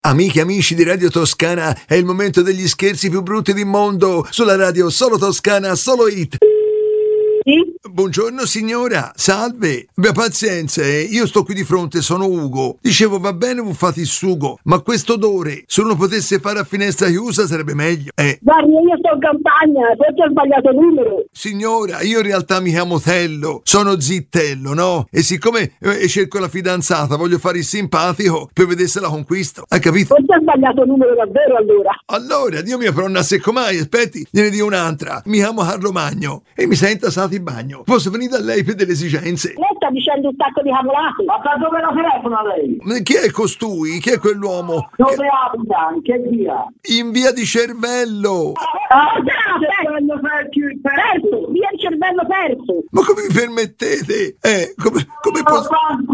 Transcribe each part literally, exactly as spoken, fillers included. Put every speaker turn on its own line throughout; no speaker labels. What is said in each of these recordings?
Amiche e amici di Radio Toscana, è il momento degli scherzi più brutti del mondo. Sulla radio Solo Toscana, Solo Hit.
Sì?
Buongiorno signora, salve. Abbia pazienza, eh. Io sto qui di fronte, sono Ugo. Dicevo, va bene, vi fate il sugo, ma questo odore, se uno potesse fare a finestra chiusa sarebbe meglio. Eh.
Guardi, io sto in campagna, forse ho sbagliato il numero.
Signora, io in realtà mi chiamo Tello, sono Zittello, no? E siccome eh, cerco la fidanzata, voglio fare il simpatico per vedere se la conquisto. Hai capito?
Forse ho sbagliato il numero davvero allora.
Allora, Dio mio, però non secco mai, aspetti, gliene dico un'altra. Mi chiamo Carlo Magno e mi sei intasato in bagno. Posso venire da lei per delle esigenze?
Lei sta dicendo un sacco di cavolate. Ma da dove la telefona lei?
Ma chi è costui? Chi è quell'uomo?
Dove
Che-
abita? In che via?
In via di Cervello.
Ah, cervello perso, via il cervello perso.
Ma come vi permettete? Eh, come, come posso...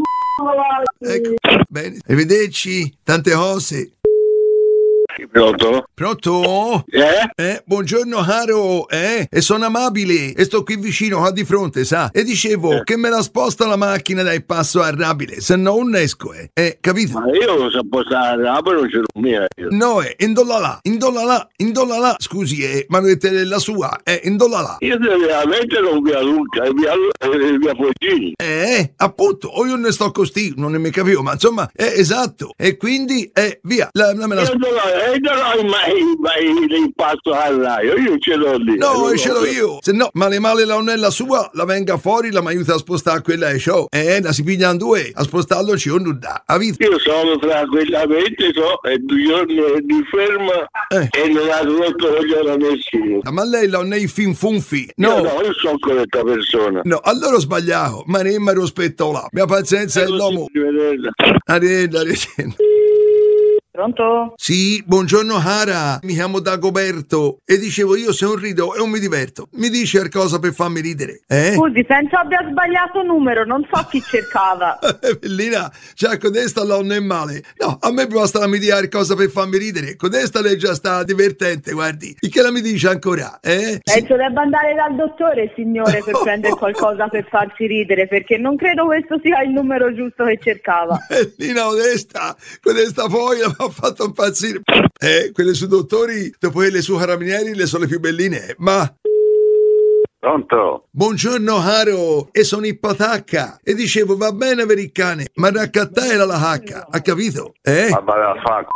Ecco, bene. Arrivederci, tante cose.
Pronto?
Pronto?
Eh?
Eh, buongiorno caro, eh? E sono amabile e sto qui vicino, qua di fronte, sa? E dicevo
Eh.
che me la sposta la macchina dal passo arrabile, se no non esco, eh? Eh, capito?
Ma io so postare, ah, però non ce l'ho mia io.
No, eh, indolla là, indolla là, indolla là, scusi, eh, ma dovete la sua, eh, indolla là.
Io veramente non via Luca, è via, è via Foggini.
Eh, appunto, o io ne sto così, non ne mi capivo, ma insomma, eh, esatto. E quindi, eh, via, la, la, me la
Io
sp-
non ho, eh, non ho mai, mai l'impasto al raio, io ce l'ho lì.
No,
eh,
ce l'ho io. Se no, male male la nonna è la sua, la venga fuori, la mi aiuta a spostare quella e ciò. Eh, la si piglia in due, a spostarlo ci non dà. Avete?
Io sono tranquillamente, so, è due giorni di ferma
Eh.
e non ha rotto coglione a nessuno.
Ma lei la nei fin funfi.
Io
No.
no, io sono corretta persona.
No, allora ho sbagliato, ma ne mi rispetto là. Mia pazienza è l'uomo.
Arrivederla.
Arrivederla, arrivederla.
Pronto?
Sì, buongiorno cara, mi chiamo Dagoberto e dicevo io se non rido e non mi diverto. Mi dici qualcosa per farmi ridere, eh?
Scusi, penso abbia sbagliato numero, non so chi cercava.
Bellina, cioè codesta non è male. No, a me basta la mi dia qualcosa per farmi ridere. Codesta lei già sta divertente, guardi. E che la mi dice ancora, eh? Sì.
Penso debba andare dal dottore, signore, per prendere qualcosa per farsi ridere, perché non credo questo sia il numero giusto che cercava.
Bellina modesta, codesta poi mi ha fatto impazzire. Eh, quelle su dottori, dopo quelle su carabinieri, le sono le più belline, ma...
Pronto?
Buongiorno caro, e sono Ippatacca e dicevo va bene avere il cane, ma raccattare era la hacca, ha capito? Eh?
Ma vai a fa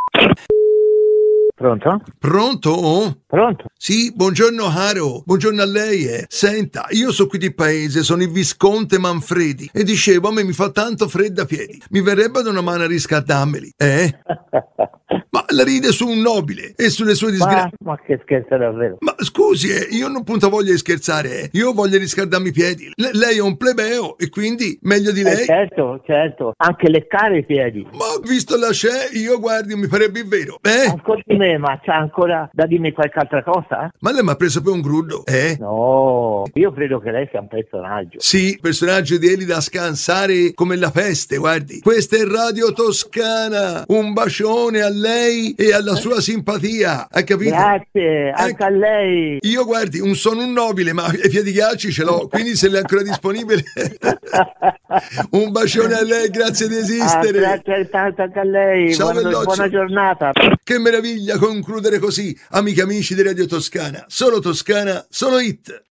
Pronto?
Pronto?
Pronto?
Sì, buongiorno caro, buongiorno a lei, eh. Senta, io sono qui di paese, sono il Visconte Manfredi e dicevo a me mi fa tanto freddo a piedi, mi verrebbe da una mano a riscaldarmeli, eh? Ma la ride su un nobile e sulle sue disgrazie.
Ma, ma che scherzo davvero?
Ma scusi, eh, io non punto voglia di scherzare, eh. Io voglio riscaldarmi i piedi. Le- lei è un plebeo e quindi meglio di
Eh,
lei.
certo, certo, anche leccare i piedi.
Ma visto la sce, io guardi, mi parebbe il vero, eh?
Ascolti me, ma c'è ancora da dirmi qualche altra cosa?
Ma lei mi ha preso per un grullo, eh?
No, io credo che lei sia un personaggio.
Sì, personaggio di Eli da scansare come la peste, guardi. Questa è Radio Toscana. Un bacione a lei e alla sua simpatia, hai capito?
Grazie, anche
Ecco.
a lei.
Io guardi, un sono un nobile, ma i piedi ghiacci ce l'ho, quindi se lei è ancora disponibile. Un bacione a lei, grazie di
Ah,
esistere.
grazie tanto anche a lei.
Ciao,
Buona,
belloccio.
buona giornata.
Che meraviglia concludere così, amici amici di Radio Toscana. Solo Toscana, solo hit.